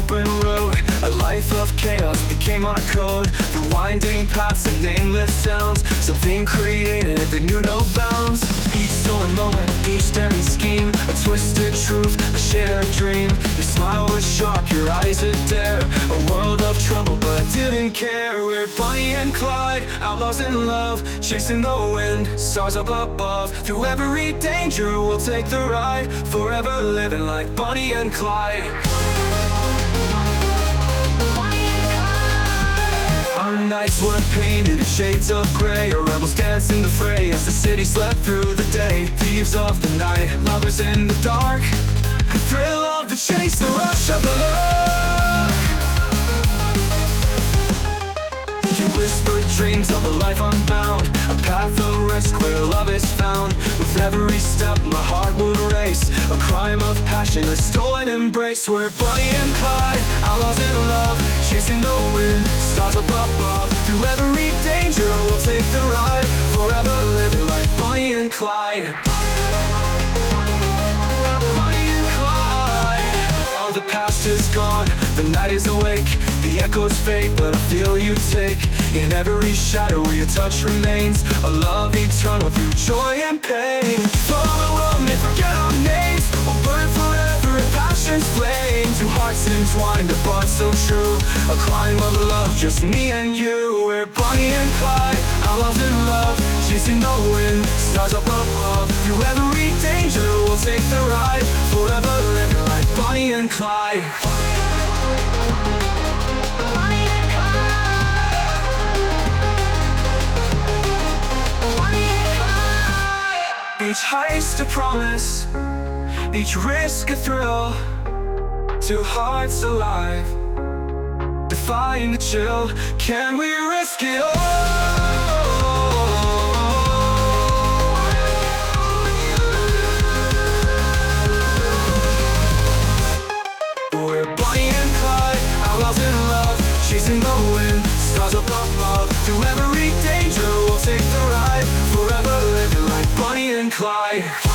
open road. A life of chaos became our code. The winding paths and nameless sounds, something created that knew no bounds. Each stolen moment, each daring scheme, a twisted truth, a shared dream. Your smile was sharp, your eyes a dare. A world of trouble but didn't care. We're Bonnie and Clyde, outlaws in love, chasing the wind, stars up above. Through every danger we'll take the ride, forever living like Bonnie and Clyde. Our nights were painted in shades of gray. Our rebels danced in the fray as the city slept through the day. Thieves of the night, lovers in the dark, the thrill of the chase, the rush of the luck. You whispered dreams of a life unbound, a path of rest where love is found. With every step my heart would race, a crime of passion, a stolen embrace. We're Bonnie and Clyde, outlaws in love, chasing the wind, stars up above. Through every danger we'll take the ride, forever living like Bonnie and Clyde. Bonnie and Clyde. All the past is gone, the night is awake. The echoes fade, but I feel you take. In every shadow where your touch remains, a love eternal through joy and pain. For the world may forget our names, we'll burn forever in passion's flame. Two hearts entwined, a bond so true, a climb of love, just me and you. We're Bonnie and Clyde, outlaws in love, chasing the wind, stars up above. Through every danger we'll take the ride, forever living like Bonnie and Clyde. Each heist a promise, each risk a thrill. Two hearts alive, defying the chill. Can we risk it all? We're Bonnie and Clyde, outlaws in love, chasing the wind, stars up above. Through every danger we'll take the ride, forever living like Bonnie and Clyde.